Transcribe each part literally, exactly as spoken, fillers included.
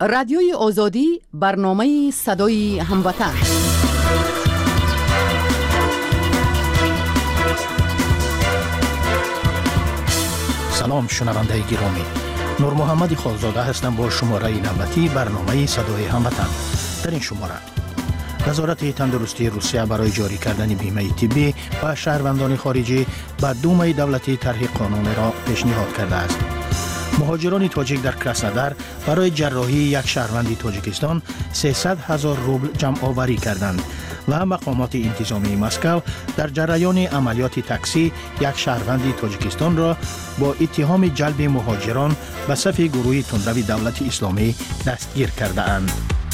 رادیوی آزادی، برنامه صدای هموطن. سلام شنونده گرامی، نور محمد خالزاده هستم با شماره نوبتی برنامه صدای هموطن. در این شماره وزارت تندرستی روسیه برای جاری کردن بیمه طبی و شهروندان خارجی به دومه دولتی طرح قانون را پیشنهاد کرده است. مهاجران تاجیک در کراسنودار برای جراحی یک شهروند تاجیکستان سیصد هزار روبل جمع آوری کردند و مقامات انتظامی مسکو در جریان عملیات تاکسی یک شهروند تاجیکستان را با اتهام جلب مهاجران به صف گروه تندرو دولت اسلامی دستگیر کرده اند.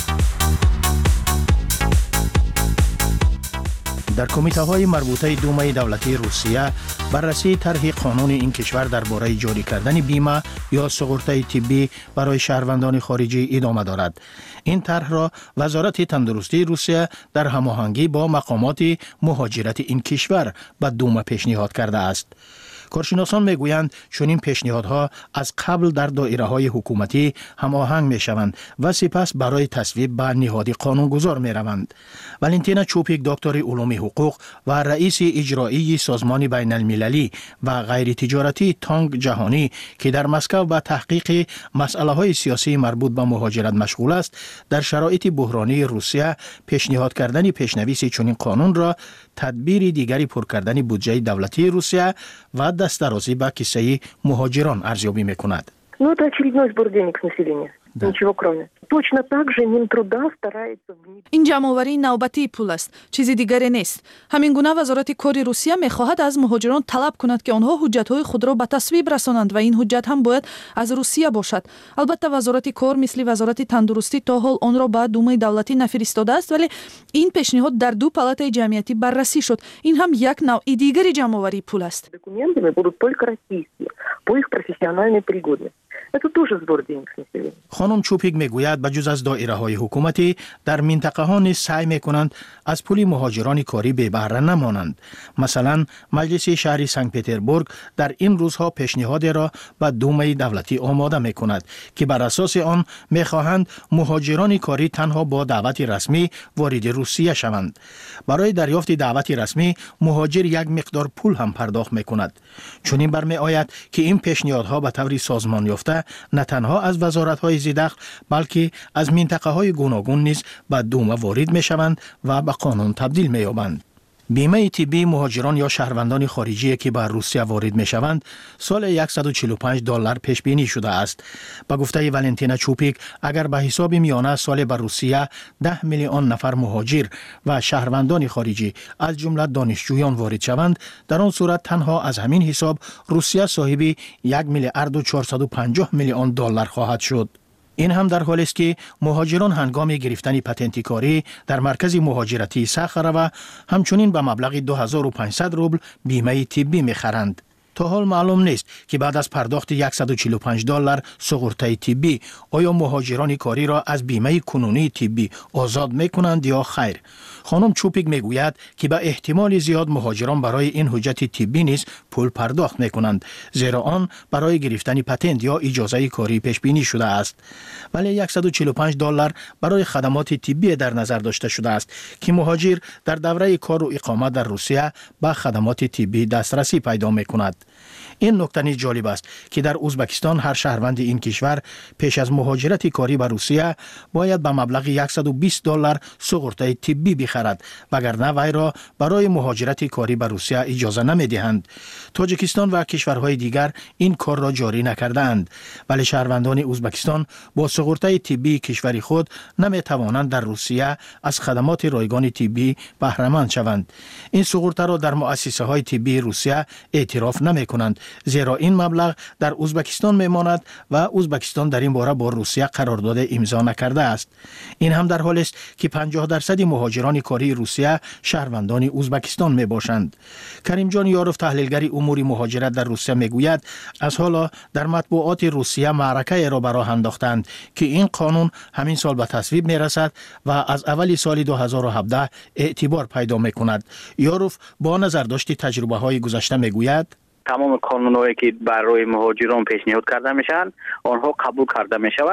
در کمیته های مربوطه دومه دولتی روسیه بررسی طرح قانون این کشور درباره جاری کردن بیمه یا سقورت طبی برای شهروندان خارجی ادامه دارد. این طرح را وزارت تندرستی روسیه در هماهنگی با مقامات مهاجرت این کشور به دومه پیشنهاد کرده است. کارشناسان میگویند چنین پیشنهادها از قبل در دایره‌های حکومتی هماهنگ میشوند و سپس برای تصویب به نهاد قانونگذار میروند. والنتینا چوپیک، دکتر علوم حقوق و رئیس اجرایی سازمان بین المللی و غیر تجارتی تانگ جهانی که در مسکو به تحقیق مسائل سیاسی مربوط به مهاجرت مشغول است، در شرایط بحرانی روسیه پیشنهاد کردن پیشنویس چنین قانون را تدبیر دیگری پر کردن بودجه دولتی روسیه و دسترسی به کیسه مهاجران ارزیابی میکند. Ну, это очередной сбор денег с населения. Да. Ничего кроме. Точно так же Минтруда старается внедрить. این جمع‌آوری نوبتی پول است، چیزی دیگری نیست. همین گونه وزارت کار روسیه می‌خواهد از مهاجران طلب کند که آنها حجت‌های خود را به تصویب رسانند و این حجت هم باید از روسیه باشد. البته وزارت کار مثل وزارت تندرستی تا حال آن را به دومه دولتی نفرستاده است، ولی این پیشنهاد در دو پالاتای جمعیتی بررسی شد. این هم یک نوع دیگری جمع‌آوری پول است. Документами будут только российские по их профессиональной пригодности. Это тоже сбор денег с населения. خانم چوپیک میگوید بجز از دایره های حکومتی در منطقه ها نیز سعی میکنند از پول مهاجران کاری بی بهره نمانند. مثلا مجلس شهری سنت پترزبورگ در این روزها پیشنهاد را به دومه دولتی آماده میکند که بر اساس آن میخواهند مهاجران کاری تنها با دعوت رسمی وارد روسیه شوند. برای دریافت دعوت رسمی مهاجر یک مقدار پول هم پرداخت میکند. چنین برمی آید که این پیشنهادها به طور سازمان یافته نه تنها از وزارت‌های زیردخل بلکه از منطقه‌های گوناگون نیز به دومه وارد می‌شوند و به قانون تبدیل می‌یابند. بیمه طبی مهاجران یا شهروندان خارجی که به روسیه وارد می‌شوند سال صد و چهل و پنج دلار پیش بینی شده است. با گفته والنتینا چوپیک، اگر به حساب میانه سال به روسیه ده میلیون نفر مهاجر و شهروندان خارجی از جمله دانشجویان وارد شوند، در آن صورت تنها از همین حساب روسیه صاحب یک میلیارد و چهارصد و پنجاه میلیون دلار خواهد شد. این هم در حالی است که مهاجران هنگام گرفتن پتنت کاری در مرکز مهاجرتی ساخره و همچنین به مبلغ دو هزار و پانصد روبل بیمه طبی میخرند. تا حال معلوم نیست که بعد از پرداخت صد و چهل و پنج دلار سقورت طبی آیا مهاجران کاری را از بیمه کنونی طبی آزاد میکنند یا خیر. خانم چوپیک میگوید که به احتمال زیاد مهاجران برای این حجت طبی نیز پول پرداخت میکنند، زیرا آن برای گرفتن پتنت یا اجازه کاری پیش بینی شده است. ولی صد و چهل و پنج دلار برای خدمات طبی در نظر داشته شده است که مهاجر در دوره کار و اقامت در روسیه به خدمات طبی دسترسی پیدا میکند. این نکته نیز جالب است که در ازبکستان هر شهروند این کشور پیش از مهاجرت کاری به روسیه باید به مبلغ صد و بیست دلار سقورت طبی بخرد، وگرنه وی را برای مهاجرت کاری به روسیه اجازه نمیدهند. تاجیکستان و کشورهای دیگر این کار را جاری نکردند، ولی شهروندان ازبکستان با سقورت طبی کشور خود نمیتوانند در روسیه از خدمات رایگان طبی بهره مند شوند. این سقورت را در مؤسسه های طبی روسیه اعتراف نمی کنند، زیرا این مبلغ در ازبکستان میماند و ازبکستان در این باره با روسیه قرارداد امضا نکرده است. این هم در حالی است که پنجاه درصد مهاجران کاری روسیه شهروندان ازبکستان می باشند. کریم جان یاروف، تحلیلگر امور مهاجرت در روسیه میگوید از حالا در مطبوعات روسیه معرکه را به راه انداختند که این قانون همین سال به تصویب می رسد و از اول سال دو هزار و هفده اعتبار پیدا می کند. یاروف با نظر داشت تجربه های گذشته میگوید تمام قانونایی که برای مهاجران پیشنهاد کرده میشن آنها قبول کرده میشوند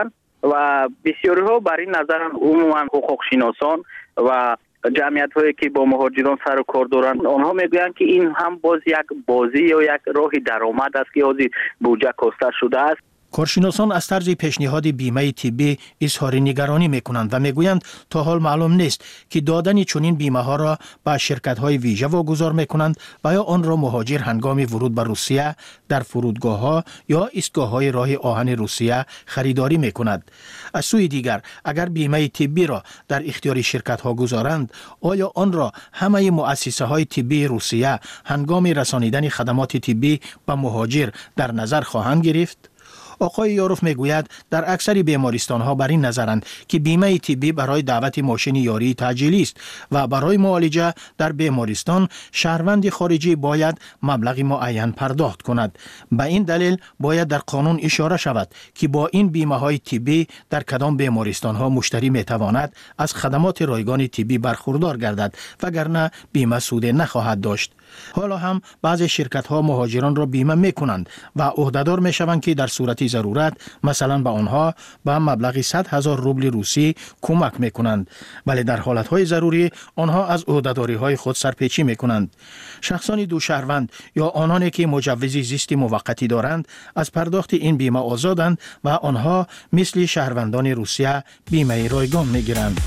و بسیاری ها بر این نظرن، عموما حقوق شناسان و جمعیت هایی که با مهاجران سر و کار دارن، آنها میگویند که این هم باز یک بازی یا یک راه درآمد است که حاضر بودجه کاسته شده است. کارشناسان از طرز پیشنهاد بیمه طبی اظهار نگرانی میکنند و میگویند تا حال معلوم نیست که دادن چنین بیمه ها را به شرکت های ویژه واگذار میکنند و یا آن را مهاجر هنگام ورود به روسیه در فرودگاه ها یا ایستگاه های راه آهن روسیه خریداری میکند. از سوی دیگر اگر بیمه طبی را در اختیار شرکت ها گذارند، آیا آن را همه مؤسسه های طبی روسیه هنگام رسانیدن خدمات طبی به مهاجر در نظر خواهند گرفت؟ آقای یاروف میگوید در اکثر بیمارستان ها بر این نظرند که بیمه طبی برای دعوت ماشین یاری تعجیلی است و برای معالجه در بیمارستان شهروند خارجی باید مبلغ معین پرداخت کند. به این دلیل باید در قانون اشاره شود که با این بیمه های طبی در کدام بیمارستان ها مشتری میتواند از خدمات رایگان طبی برخوردار گردد، وگرنه بیمه سود نخواهد داشت. حالا هم بعضی شرکت ها مهاجران را بیمه می کنند و عهدهدار می شوند که در صورت ضرورت مثلا به آنها به مبلغ صد هزار روبل روسی کمک می کنند، ولی در حالت های ضروری آنها از عهدهداری های خود سرپیچی می کنند. شخصان دو شهروند یا آنانی که مجوز زیست موقتی دارند از پرداخت این بیمه آزادند و آنها مثل شهروندان روسیه بیمه رایگان می گیرند.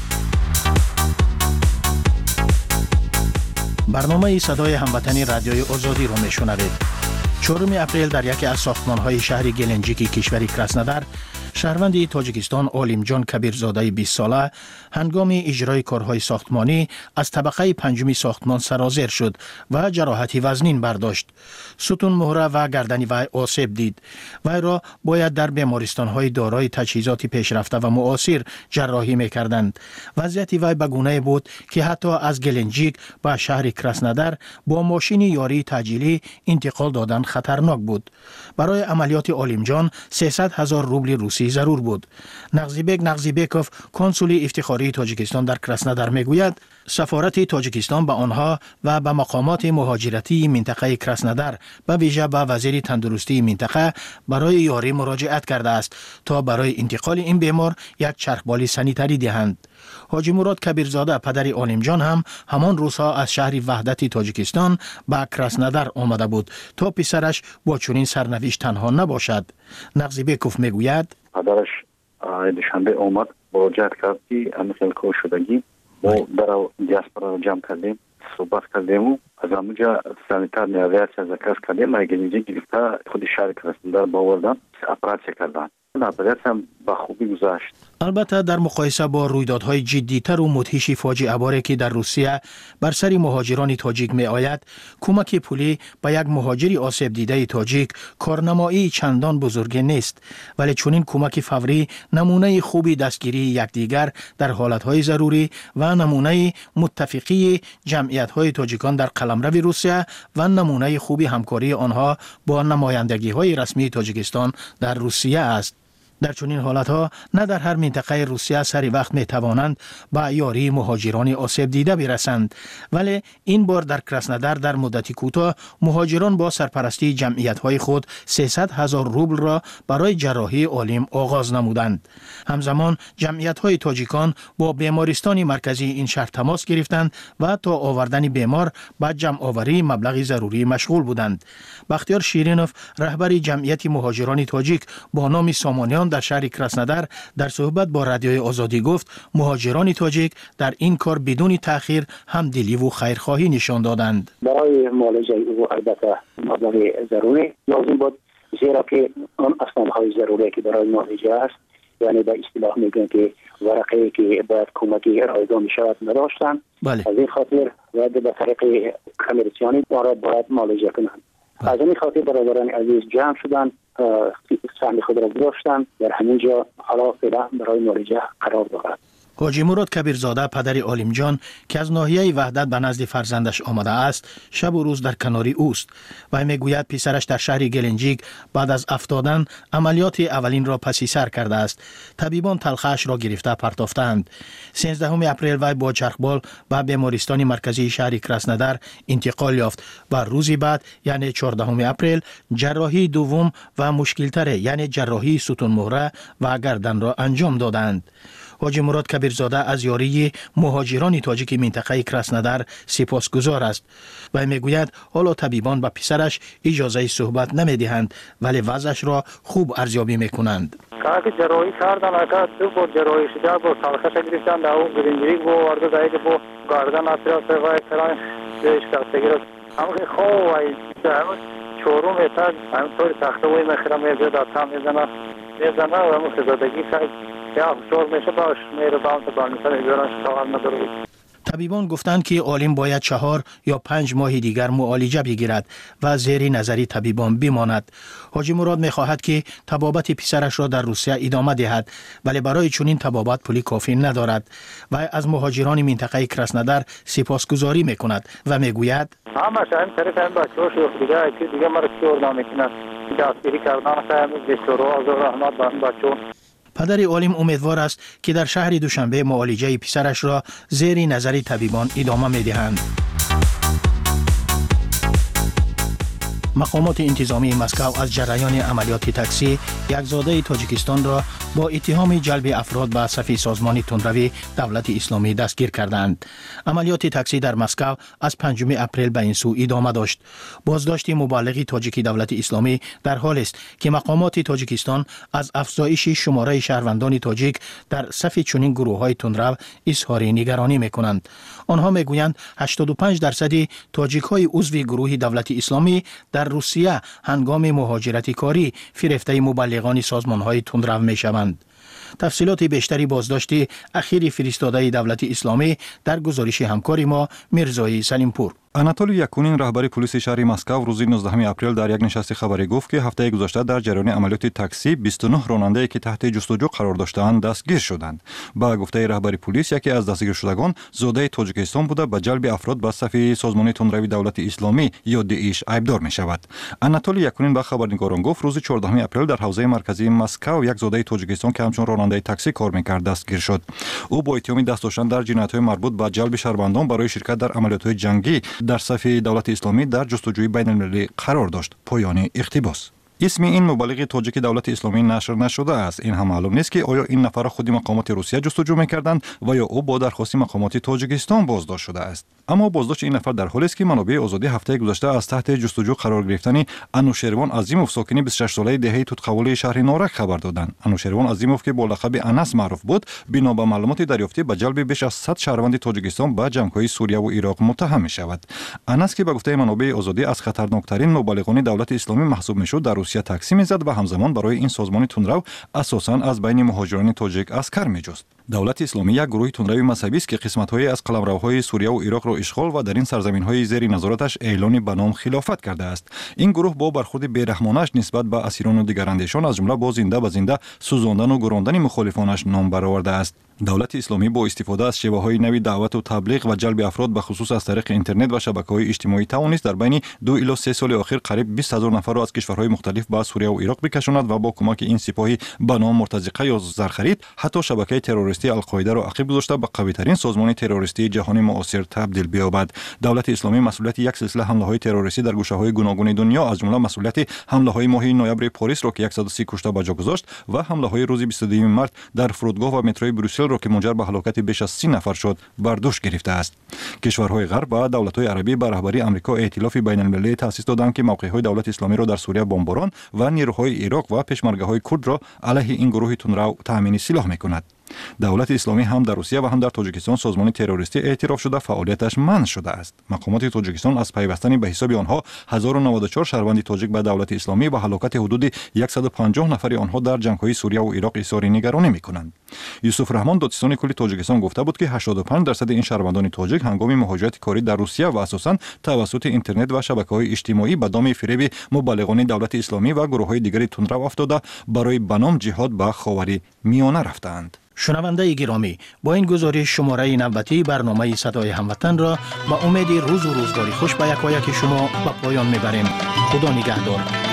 برنامه صدای هموطنی رادیوی آزادی را میشنوید. چهارم اپریل در یکی از ساختمان‌های شهر گلنجیکی کشور کراسنودار، شهروند تاجیکستان عالمجان کبیرزاده بیست ساله هنگام اجرای کارهای ساختمانی از طبقه پنجم ساختمان سرازیر شد و جراحتی وزنین برداشت. ستون مهره و گردن وی آسیب دید. وی را باید در بیمارستان‌های دارای تجهیزات پیشرفته و معاصر جراحی می‌کردند. وضعیت وی به گونه بود که حتی از گلنجیک به شهر کراسنودار با ماشین یاری تعجیلی انتقال دادن خطرناک بود. برای عملیات عالمجان سیصد هزار روبل روسی ضرور بود. نغزیبک نغزیبکوف کنسول افتخاری تاجیکستان در کراسنودار میگوید سفارت تاجیکستان به آنها و به مقامات مهاجرتی منطقه کراسنودار به ویژه به وزیر تندرستی منطقه برای یاری مراجعت کرده است تا برای انتقال این بیمار یک چرخبال سانیتری دهند. حاجی مراد کبیرزاده پدر عالمجان هم همان روزها از شهر وحدت تاجیکستان به کراسنودار آمده بود تا پسرش با چنین سرنوشت تنها نباشد. نغزیبکوف میگوید پدرش دوشنبه آمد مراجعت کرد که همین کار شدگی ما در دیاسپورا را جمع کردیم، صحبت کردیم و از همونجا سانیتار نیازیت از کس کردیم و گلنجیک گرفته خود شهر کراسنودار باوردن اپراتسیا کردن. عملیات هم به خوبی گذشت. البته در مقایسه با رویدادهای جدی‌تر و مدهش فاجعه باری که در روسیه بر سر مهاجران تاجیک می آید، کمک پولی به یک مهاجر آسیب دیده تاجیک کارنمایی چندان بزرگی نیست، ولی چنین کمک فوری نمونه خوبی دستگیری یکدیگر در حالتهای ضروری و نمونه متفقی جمعیت‌های تاجیکان در قلمرو روسیه و نمونه خوبی همکاری آنها با نمایندگی‌های رسمی تاجیکستان در روسیه است. در چنین حالتها نه در هر منطقه روسیه سری وقت می توانند به یاری مهاجران آسیب دیده برسند، ولی این بار در کراسنودار در مدتی کوتاه مهاجران با سرپرستی جمعیت‌های خود سیصد هزار روبل را برای جراحی عالم آغاز نمودند. همزمان جمعیت‌های تاجیکان با بیمارستان مرکزی این شهر تماس گرفتند و تا آوردن بیمار به جمع آوری مبلغ ضروری مشغول بودند. بختیار شیرینوف رهبر جمعیت مهاجران تاجیک با نام سامانیان در شهر کراسنودار در صحبت با رادیوی آزادی گفت مهاجران تاجیک در این کار بدون تأخیر همدلی و خیرخواهی نشان دادند. برای معالجه او البته مبلغ ضروری لازم بود، زیرا که آن اسنادهای ضروری که برای معالجه است، یعنی به اصطلاح میگن که ورقه که باید کمکی رایگان شود نداشتند. بله. از این خاطر باید به طریق کمرسیانی را باید معالجه کنند. بله. از این خاطر برادران عزیز جمع شدند، سهم خود را گذاشتند در همینجا، حالا فعلا برای معالجه قرار دارد. حاجی مراد کبیرزاده پدر عالم جان که از ناحیه وحدت به نزد فرزندش آمده است شب و روز در کناری اوست و میگوید پسرش در شهر گلنجیک بعد از افتادن عملیات اولین را پسی سر کرده است. طبیبان تلخش را گرفته پرتافتند. سیزدهم اپریل وی با چرخبال به بیمارستان مرکزی شهر کراسنودار انتقال یافت و روزی بعد یعنی چهاردهم اپریل جراحی دوم و مشکل‌تر یعنی جراحی ستون مهره و گردن را انجام دادند. حاجی مراد کبیرزاده از یاری مهاجران تاجیک منطقه کراسنودار سپاسگزار است و میگوید حالا طبیبان به پسرش اجازه صحبت نمیدهند ولی وضعش را خوب ارزیابی میکنند. که جراحی کردن اگر دو بار جراحی شده با تلخش گرفتن در اون گرینجریک با ورده دایده با گردن اطراف و کرای بهش کستگی را همه خواه و همه چورو میتر همه طور تخته وی مخیره میزید آتا میزنه میزنه و همه خزادگی که یا چور میشه باش میره باهم تا بانیسان ایدارن شتاقل نداره. طبیبان گفتند که عالم باید چهار یا پنج ماه دیگر معالجه بگیرد و زیر نظری طبیبان بماند. حاجی مراد میخواهد که طبابت پسرش را در روسیه ادامه دهد ولی برای چنین طبابت پولی کافی ندارد و از مهاجران منطقه کراسنودار سپاسگزاری میکند و میگوید همش این طریق این بچه‌ها شوخ دیگه که دیگه مرا کیور نمیکنند دستگیری کردن خیلی بسیار از رحمت به این بچه‌ها. پدر عالم امیدوار است که در شهر دوشنبه معالجه پسرش را زیر نظر طبیبان ادامه می‌دهند. مقامات انتظامی مسکو از جریان عملیات تاکسی یک زاده تاجیکستان را با اتهام جلب افراد به صف سازمان تندروی دولت اسلامی دستگیر کردند. عملیات تاکسی در مسکو از پنجم اپریل به این سو ادامه داشت. بازداشت مبلغ تاجیک دولت اسلامی در حال است که مقامات تاجیکستان از افزایش شماره شهروندان تاجیک در صف چنین گروه‌های تندرو اظهار نگرانی می‌کنند. آنها میگویند هشتاد و پنج درصد تاجیک‌های عضو گروه دولت اسلامی در روسیه هنگام مهاجرت کاری فریفته مبلغان سازمان‌های تندرو می‌شوند. تفصیلات بیشتری بازداشت اخیر فرستاده دولت اسلامی در گزارش همکار ما میرزایی سلیمپور. آناتولی یکونین رهبر پلیس شهر مسکو روز نوزدهم اپریل در یک نشست خبری گفت که هفته گذشته در جریان عملیات تاکسی بیست و نه راننده که تحت جستجو قرار داشتند دستگیر شدند. با گفته رهبر پلیس یکی از دستگیر شدگان زاده تاجیکستان بوده به جلب افراد به صف سازمان تندروی دولت اسلامی یا داعش ایبدار می شود. آناتولی یکونین به خبرنگاران گفت روز چهاردهم اپریل در حوزه مرکزی مسکو یک زاده تاجیکستان که همچون راننده تاکسی کار می‌کرد دستگیر شد. او با اتهام دست داشتن در جنایت‌های مربوط به جلب شهروندان برای شرکت در عملیات‌های جنگی در صف دولت اسلامی در جستجوی بین المللی قرار داشت. پایان اقتباس. اسم این مبلغ تاجیک دولت اسلامی نشر نشده است. این هم معلوم نیست که آیا این نفر خود مقامات روسیه جستجو می‌کردند و یا او با درخواست مقامات تاجیکستان بازداشت شده است. اما بازداشت این نفر در حالی است که منابع آزادی هفته گذشته از تحت جستجو قرار گرفتن انوشروان عظیموف ساکن بیست و شش ساله دهه توتقولی شهر نارک خبر دادند. انوشروان عظیموف که با لقب انس معروف بود، بنا به معلومات دریافتی به جلب بیش از صد شهروند تاجیکستان به جنگ‌های سوریه و عراق متهم می‌شود. انس که به گفته منابع آزادی از خطرناکترین مبلغان دولت اسلامی محسوب می‌شد، در روسیه تاکسی می‌زد و همزمان برای این سازمان تندرو اساساً از بین مهاجران تاجیک اسکر می‌جست. دولت اسلامی یک گروه تندروی مذهبی است که قسمت‌های از قلمروهای سوریه و عراق را اشغال و در این سرزمین‌های زیر نظارتش اعلان به نام خلافت کرده است. این گروه با برخورد بی‌رحمانه‌اش نسبت به اسیران و دیگر اندیشان از جمله با زنده به زنده سوزاندن و گراندن مخالفانش نام برآورده است. دولت اسلامی با استفاده از شیوه‌های نوی دعوت و تبلیغ و جلب افراد به خصوص از طریق اینترنت و شبکه‌های اجتماعی توانست در بین دو الی سه سال اخیر قریب بیست هزار نفر را از کشورهای مختلف به سوریه و عراق بکشاند و با کمک این سپاهی به نام مرتزقه یا زرخرید حتی شبکه تروریستی القاعده را عقب گذاشته به قوی‌ترین سازمان تروریستی جهان معاصر تبدیل بیابد. دولت اسلامی مسئولیت یک سلسله حمله‌های تروریستی در گوشه‌های گوناگون دنیا از جمله مسئولیت حمله‌های ماه نوامبر پاریس را که صد و سی کشته به جا گذاشت و حمله‌های روز بیست و دو مارس در فرودگاه و متروی بروسل را که منجر به هلاکت بیش از سی نفر شد بر دوش گرفته است. کشورهای غرب و دولت‌های عربی به رهبری آمریکا ائتلاف بین‌المللی تأسیس دادند که موقع‌های دولت اسلامی را در سوریه بمباران و نیروهای عراق و پشمرگه‌های کرد را علیه این گروه تندرو تأمین سلاح می‌کند. دولت اسلامی هم در روسیه و هم در تاجیکستان سازمان تروریستی اعتراف شده فعالیتش منع شده است. مقامات تاجیکستان از پیوستن به حساب آنها هزار و نود و چهار شهروند تاجیک به دولت اسلامی و هلاکت حدود صد و پنجاه نفر آنها در جنگ‌های سوریه و عراق اظهار نگرانی می‌کنند. یوسف رحمان دادستان کلی تاجیکستان گفته بود که هشتاد و پنج درصد این شهروندان تاجیک هنگام مهاجرت کاری در روسیه و اساساً توسط اینترنت و شبکه‌های اجتماعی به دام فریب مبلغان دولت اسلامی و گروه‌های دیگری تندرو افتاده برای بنام جهاد به خاور میانه رفتند. شنونده گرامی، با این گزارش شماره نوبتی برنامه صدای هموطن را با امید روز و روزگاری خوش به یک و یک شما به پایان میبریم. خدا نگهدار.